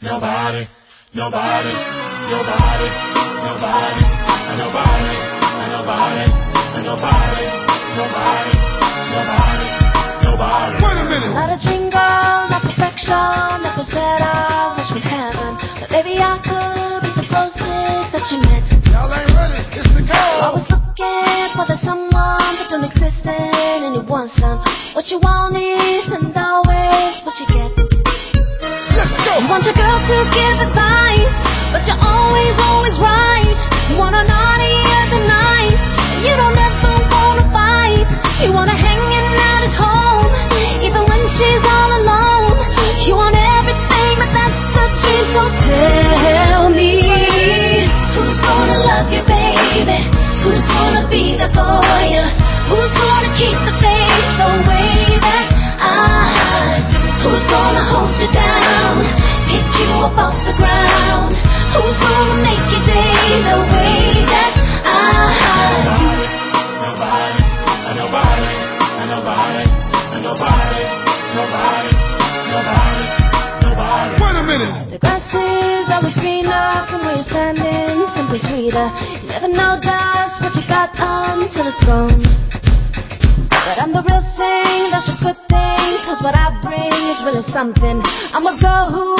Nobody, nobody, nobody, nobody, nobody, nobody, nobody, nobody, nobody, nobody. Wait a minute. Not a dream girl, not perfection, never said I wish we'd heaven, but maybe I could be the closest that you met. Y'all ain't ready, it's the goal. Always looking for the someone that don't exist in anyone's son. What you want is and always what you get. Let's go. You want your girl to give advice, but you're always, always right. You want her naughty and the nice, and you don't ever wanna fight. You want her hanging out at home, even when she's all alone. You want everything, but that's a dream. So tell me, who's gonna love you, baby? Who's gonna be there for you? Who's gonna keep the faith the way that I do? Who's gonna hold you down, pick you up off the ground? Who's gonna make your day the way that I do? Nobody, nobody, nobody, nobody, nobody, nobody, nobody. Wait a minute. The grass is always greener from where you're standing, simply sweeter. You never know just what you got until it's gone. But I'm the real thing, that's a good thing, 'cause what I bring is really something. I'm a girl who